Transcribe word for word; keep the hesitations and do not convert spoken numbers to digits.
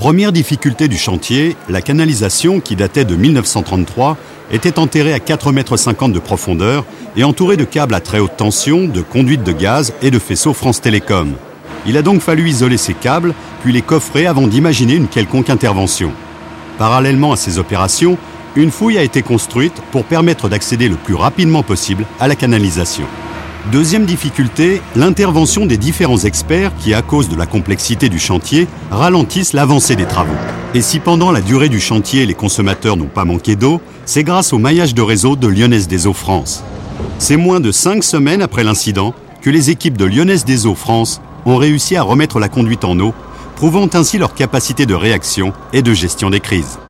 Première difficulté du chantier, la canalisation, qui datait de mille neuf cent trente-trois, était enterrée à quatre virgule cinquante mètres de profondeur et entourée de câbles à très haute tension, de conduites de gaz et de faisceaux France Télécom. Il a donc fallu isoler ces câbles, puis les coffrer avant d'imaginer une quelconque intervention. Parallèlement à ces opérations, une fouille a été construite pour permettre d'accéder le plus rapidement possible à la canalisation. Deuxième difficulté, l'intervention des différents experts qui, à cause de la complexité du chantier, ralentissent l'avancée des travaux. Et si pendant la durée du chantier, les consommateurs n'ont pas manqué d'eau, c'est grâce au maillage de réseau de Lyonnaise des Eaux France. C'est moins de cinq semaines après l'incident que les équipes de Lyonnaise des Eaux France ont réussi à remettre la conduite en eau, prouvant ainsi leur capacité de réaction et de gestion des crises.